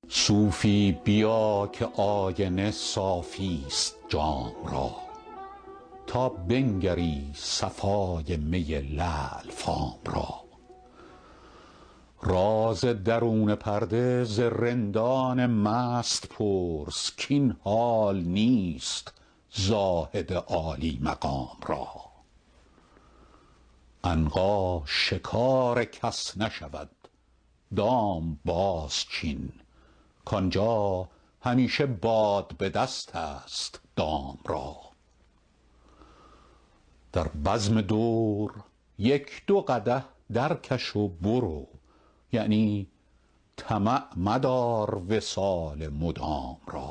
صوفی بیا که آینه صافی است جام را تا بنگری صفای می لعل فام را. راز درون پرده ز رندان مست پرس کاین حال نیست زاهد عالی مقام را. عنقا شکار کس نشود دام باز چین کآنجا همیشه باد به دست است دام را. در بزم دور یک دو قدح درکش و برو، یعنی طمع مدار وصال مدام را.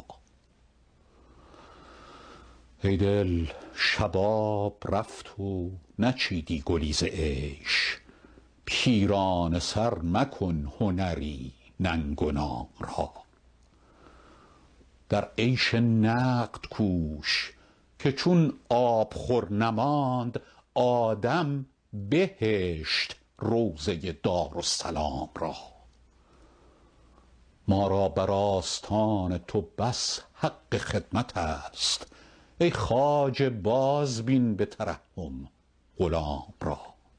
ای دل شباب رفت و نچیدی گلی ز عیش، پیرانه سر مکن هنری ننگ و نام را. در عیش نقد کوش که چون آبخور نماند آدم بهشت روضه دارالسلام را. ما را بر آستان تو بس حق خدمت است، ای خواجه باز بین به ترحم غلام را.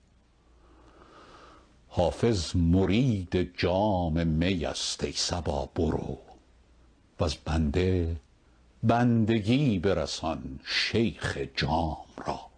حافظ مرید جام می است ای صبا برو، وز بنده بندگی برسان شیخ جام را.